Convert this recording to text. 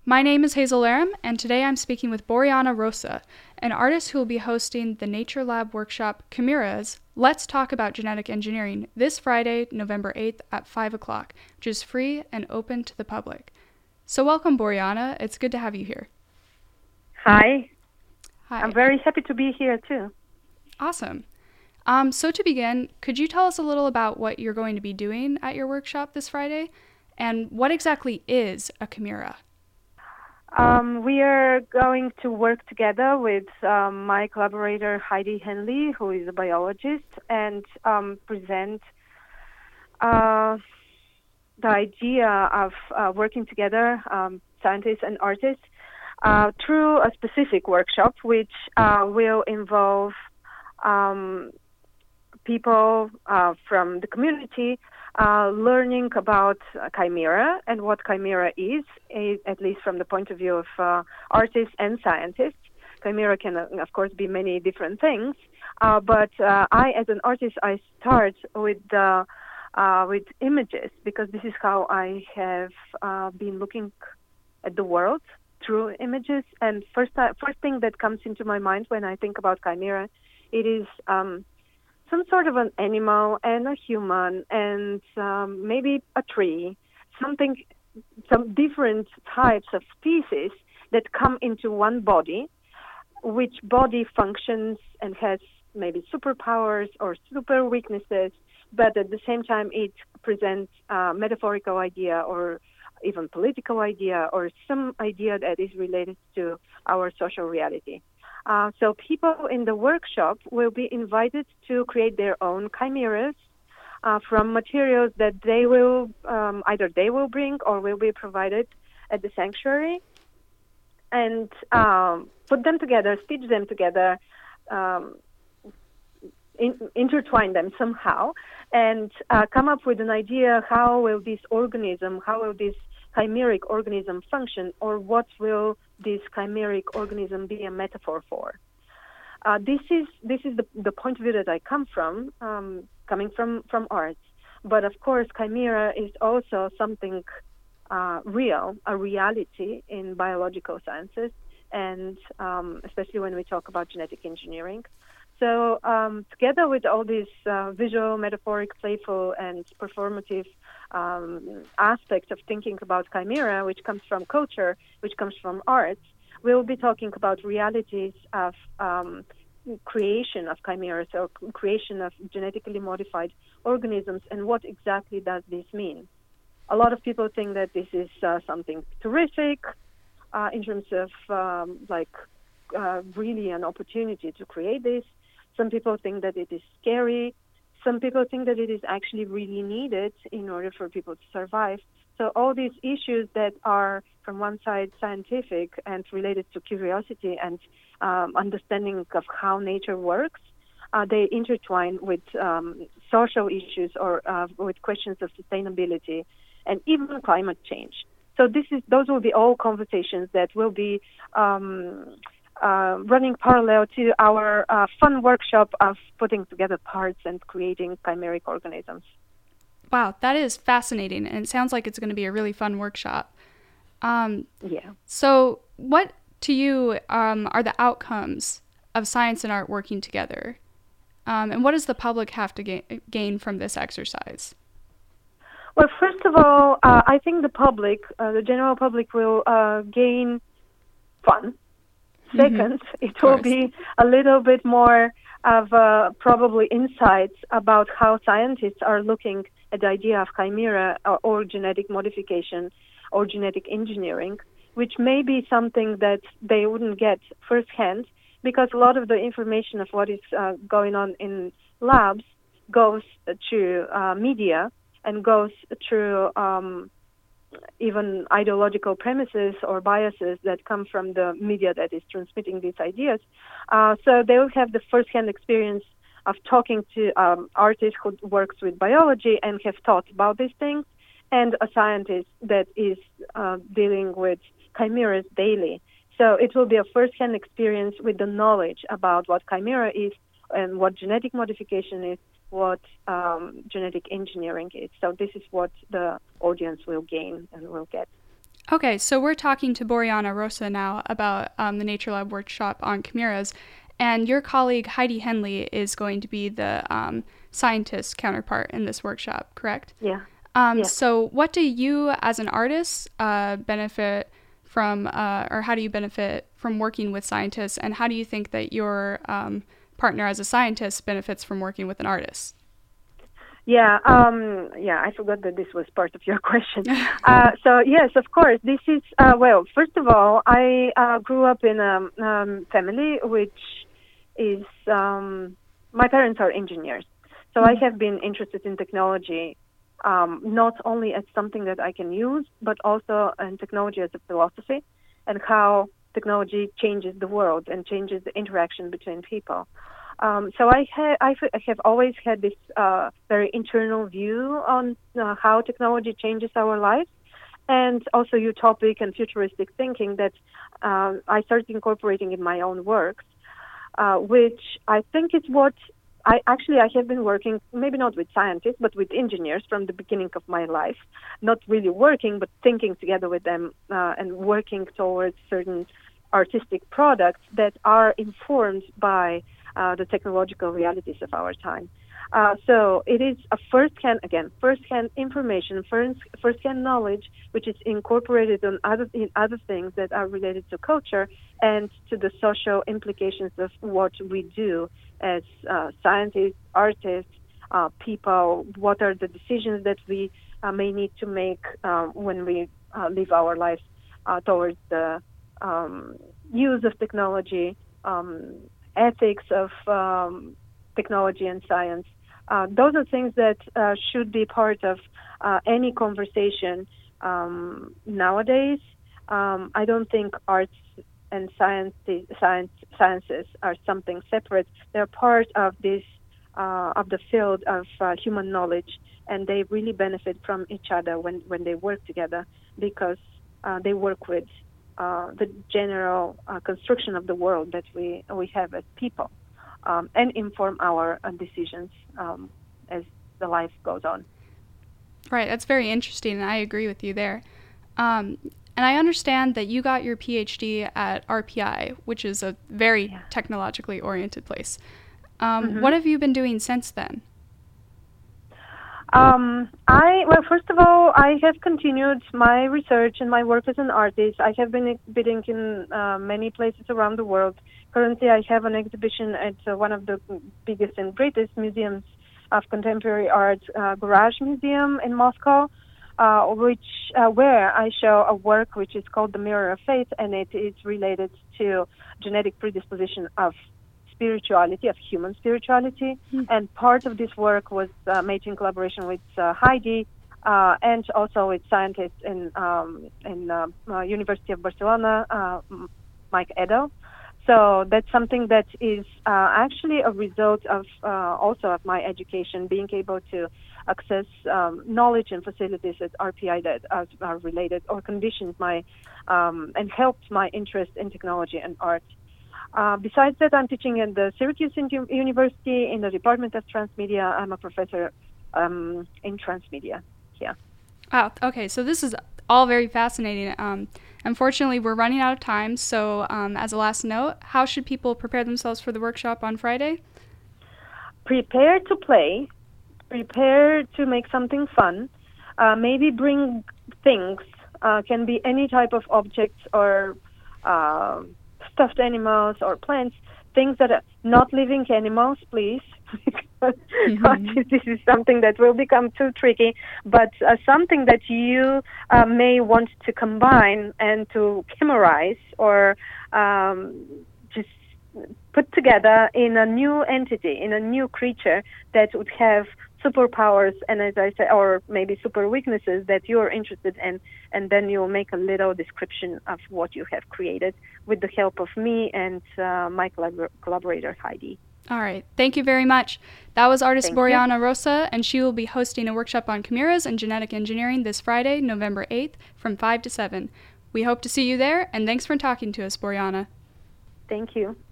My name is Hazel Laram, and today I'm speaking with Boriana Rosa, an artist who will be hosting the Nature Lab workshop Chimeras Let's Talk About Genetic Engineering this Friday, November 8th at 5 o'clock, which is free and open to the public. So welcome, Boriana. It's good to have you here. Hi. Hi. I'm very happy to be here too. Awesome. So to begin, could you tell us a little about what you're going to be doing at your workshop this Friday? And what exactly is a chimera? We are going to work together with my collaborator Heidi Henley, who is a biologist, and present the idea of working together, scientists and artists, through a specific workshop, which will involve people from the community learning about chimera and what chimera is, at least from the point of view of artists and scientists. Chimera can, of course, be many different things, but I, as an artist, I start with images, because this is how I have been looking at the world, through images. And first thing that comes into my mind when I think about chimera, it is some sort of an animal and a human and maybe a tree, some different types of species that come into one body, which body functions and has maybe superpowers or super weaknesses, but at the same time it presents a metaphorical idea or even political idea or some idea that is related to our social reality. So people in the workshop will be invited to create their own chimeras from materials that they will either they will bring or will be provided at the sanctuary, and put them together, stitch them together, intertwine them somehow, and come up with an idea how will this chimeric organism function, or what will this chimeric organism be a metaphor for. This is the point of view that I come from, coming from art. But of course, chimera is also something real, a reality in biological sciences, and especially when we talk about genetic engineering. So together with all these visual, metaphoric, playful, and performative aspects of thinking about chimera, which comes from culture, which comes from art, we'll be talking about realities of creation of chimeras, or creation of genetically modified organisms, and what exactly does this mean. A lot of people think that this is something terrific in terms of really an opportunity to create this. Some people think that it is scary. Some people think that it is actually really needed in order for people to survive. So all these issues that are, from one side, scientific and related to curiosity and understanding of how nature works, they intertwine with social issues or with questions of sustainability and even climate change. So those will be all conversations that will be running parallel to our fun workshop of putting together parts and creating chimeric organisms. Wow, that is fascinating, and it sounds like it's going to be a really fun workshop. Yeah. So what, to you, are the outcomes of science and art working together? And what does the public have to gain from this exercise? Well, first of all, I think the general public will gain fun. Second, it will be a little bit more of probably insights about how scientists are looking at the idea of chimera or genetic modification or genetic engineering, which may be something that they wouldn't get firsthand, because a lot of the information of what is going on in labs goes to media and goes through even ideological premises or biases that come from the media that is transmitting these ideas. So they will have the first-hand experience of talking to artist who works with biology and have thought about these things, and a scientist that is dealing with chimeras daily. So it will be a first-hand experience with the knowledge about what chimera is and what genetic modification is, what genetic engineering is. So this is what the audience will gain and will get. Okay, so we're talking to Boriana Rosa now about the Nature Lab workshop on chimeras, and your colleague Heidi Henley is going to be the scientist counterpart in this workshop, correct? Yeah. So what do you as an artist benefit from, or how do you benefit from working with scientists, and how do you think that your partner as a scientist benefits from working with an artist? Yeah, I forgot that this was part of your question. So yes, of course, this is, well, first of all, I grew up in a family which is, my parents are engineers. So I have been interested in technology, not only as something that I can use, but also in technology as a philosophy and how technology changes the world and changes the interaction between people. So I have always had this very internal view on how technology changes our lives, and also utopic and futuristic thinking that I started incorporating in my own works, which I think is what I have been working, maybe not with scientists, but with engineers from the beginning of my life, not really working, but thinking together with them and working towards certain artistic products that are informed by the technological realities of our time. So it is a first-hand information, first-hand knowledge, which is incorporated in other things that are related to culture and to the social implications of what we do as scientists, artists, people. What are the decisions that we may need to make when we live our lives towards the use of technology, ethics of technology and science. Those are things that should be part of any conversation nowadays. I don't think arts and sciences are something separate. They're part of this of the field of human knowledge, and they really benefit from each other when they work together, because they work with the general construction of the world that we have as people, and inform our decisions as the life goes on. Right, that's very interesting, and I agree with you there. And I understand that you got your PhD at RPI, which is a very technologically oriented place. What have you been doing since then? First of all, I have continued my research and my work as an artist. I have been exhibiting in many places around the world. Currently, I have an exhibition at one of the biggest and greatest museums of contemporary art, Garage Museum in Moscow, where I show a work which is called The Mirror of Fate, and it is related to genetic predisposition of spirituality, of human spirituality. And part of this work was made in collaboration with Heidi and also with scientists in University of Barcelona, Mike Edel. So that's something that is actually a result of also of my education, being able to access knowledge and facilities at RPI that are related or conditioned my and helped my interest in technology and art. Besides that, I'm teaching at the Syracuse University in the Department of Transmedia. I'm a professor in transmedia. Yeah. Wow. Okay. So this is all very fascinating. Unfortunately, we're running out of time. So as a last note, how should people prepare themselves for the workshop on Friday? Prepare to play. Prepare to make something fun. Maybe bring things. Can be any type of objects or stuffed animals or plants, things that are not living animals, please, because this is something that will become too tricky, but something that you may want to combine and to chimerize or just put together in a new entity, in a new creature that would have superpowers and, as I said, or maybe super weaknesses that you're interested in, and then you'll make a little description of what you have created with the help of me and my collaborator, Heidi. All right. Thank you very much. That was artist Boriana Rosa, and she will be hosting a workshop on chimeras and genetic engineering this Friday, November 8th, from 5 to 7. We hope to see you there, and thanks for talking to us, Boriana. Thank you.